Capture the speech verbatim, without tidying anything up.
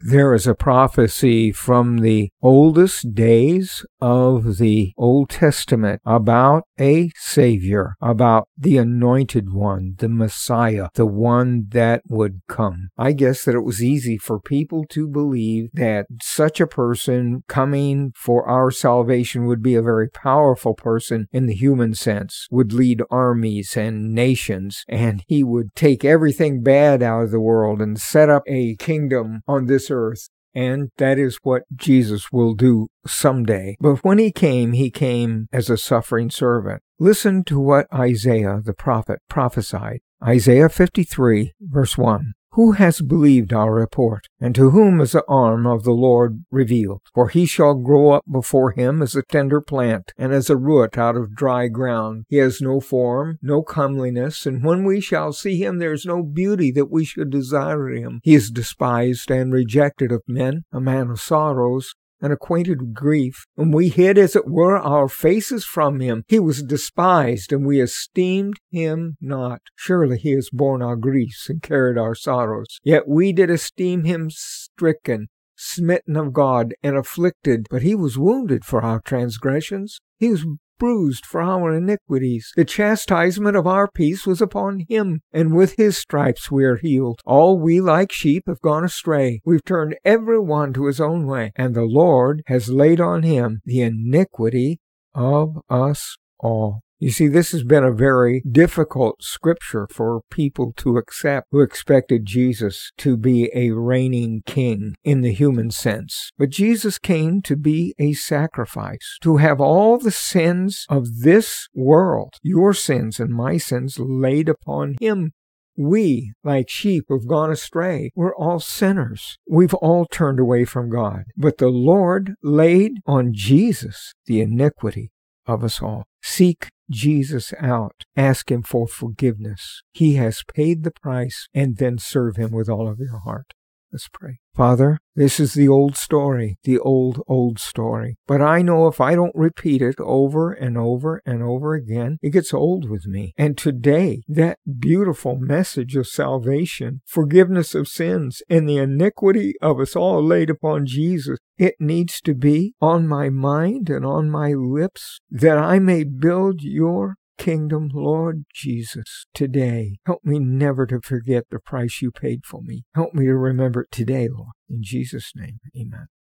There is a prophecy from the oldest days of the Old Testament about a Savior, about the Anointed One, the Messiah, the one that would come. I guess that it was easy for people to believe that such a person coming for our salvation would be a very powerful person in the human sense, would lead armies and nations, and he would take everything bad out of the world and set up a kingdom on this earth. And that is what Jesus will do someday. But when he came, he came as a suffering servant. Listen to what Isaiah the prophet prophesied. Isaiah fifty-three, verse one. Who has believed our report? And to whom is the arm of the Lord revealed? For he shall grow up before him as a tender plant, and as a root out of dry ground. He has no form, no comeliness, and when we shall see him, there is no beauty that we should desire him. He is despised and rejected of men, a man of sorrows, and acquainted with grief, and we hid, as it were, our faces from him. He was despised, and we esteemed him not. Surely he has borne our griefs and carried our sorrows. Yet we did esteem him stricken, smitten of God, and afflicted. But he was wounded for our transgressions. He was bruised for our iniquities. The chastisement of our peace was upon him, and with his stripes we are healed. All we like sheep have gone astray. We've turned every one to his own way, and the Lord has laid on him the iniquity of us all. You see, this has been a very difficult scripture for people to accept who expected Jesus to be a reigning king in the human sense. But Jesus came to be a sacrifice, to have all the sins of this world, your sins and my sins, laid upon him. We, like sheep, have gone astray. We're all sinners. We've all turned away from God. But the Lord laid on Jesus the iniquity of us all. Seek Jesus out. Ask him for forgiveness. He has paid the price, and then serve him with all of your heart. Let's pray. Father, this is the old story, the old, old story. But I know if I don't repeat it over and over and over again, it gets old with me. And today, that beautiful message of salvation, forgiveness of sins, and the iniquity of us all laid upon Jesus, it needs to be on my mind and on my lips, that I may build your kingdom, Lord Jesus, today. Help me never to forget the price you paid for me. Help me to remember it today, Lord. In Jesus' name, amen.